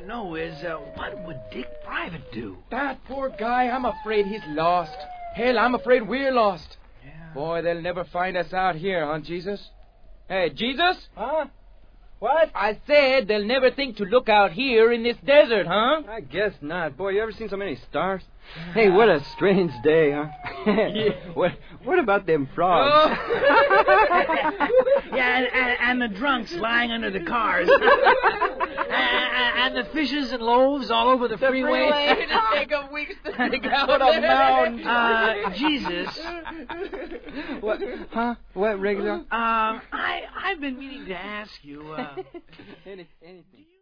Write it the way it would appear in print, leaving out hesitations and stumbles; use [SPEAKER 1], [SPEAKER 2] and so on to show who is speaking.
[SPEAKER 1] to know is, what would Dick Private do?
[SPEAKER 2] That poor guy, I'm afraid he's lost. Hell, I'm afraid we're lost.
[SPEAKER 1] Yeah.
[SPEAKER 2] Boy, they'll never find us out here, huh, Jesus? Hey, Jesus?
[SPEAKER 3] Huh? What?
[SPEAKER 2] I said they'll never think to look out here in this desert, huh?
[SPEAKER 3] I guess not. Boy, you ever seen so many stars? Hey, what a strange day, huh? What about them frogs?
[SPEAKER 1] Yeah, and the drunks lying under the cars. And the fishes and loaves all over the freeway.
[SPEAKER 2] It'll take 'em weeks to dig out a mound.
[SPEAKER 1] Jesus.
[SPEAKER 3] What? Huh? What, regular?
[SPEAKER 1] I've been meaning to ask you,
[SPEAKER 3] Anything.